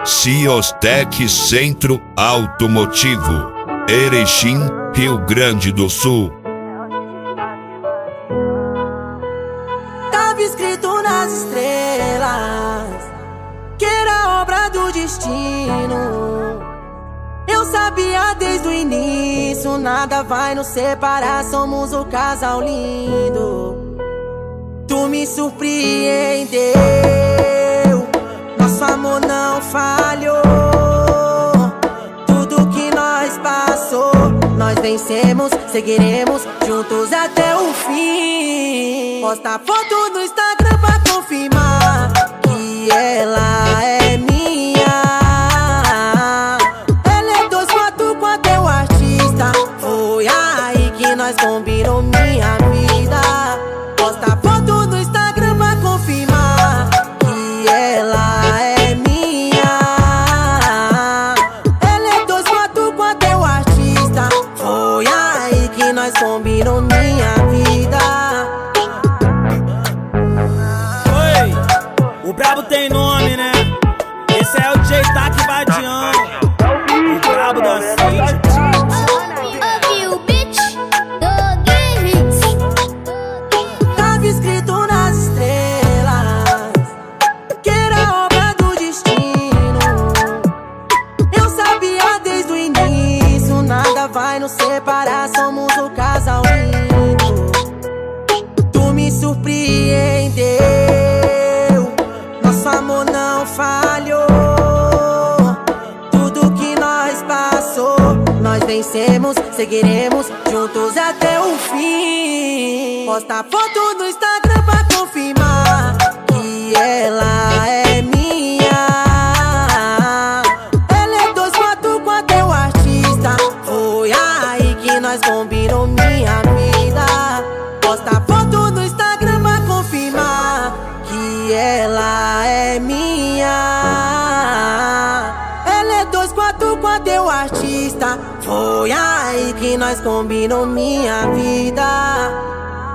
Ciostec Centro Automotivo, Erechim, Rio Grande do Sul. Tava escrito nas estrelas que era obra do destino. Eu sabia desde o início, nada vai nos separar, somos o casal lindo. Tu me surpreendeu, nosso amor não falhou. Tudo que nós passou, nós vencemos, seguiremos juntos até o fim. Posta foto no Instagram pra confirmar que ela é minha. Ela é 244, é o artista. Foi aí que nós combinamos minha vida. Posta foto no Instagram pra confirmar que ela é minha. Ela é 244, é o artista. Foi aí que nós combinamos minha vida. O brabo tem nome, né? Esse é o J-Tac Badião, o brabo da City. Tava escrito nas estrelas que era obra do destino. Eu sabia desde o início, nada vai nos separar, somos o casal lindo. Tu me surpreendeu, nosso amor não falhou. Tudo que nós passou, nós vencemos, seguiremos juntos até o fim. Posta foto no Instagram pra confirmar que ela é minha. Ela é 244, é o artista. Foi aí que nós combinamos minha vida. Posta foto no Instagram pra confirmar que ela é minha. Ela é 244, é o artista. Foi aí que nós combinamos minha vida.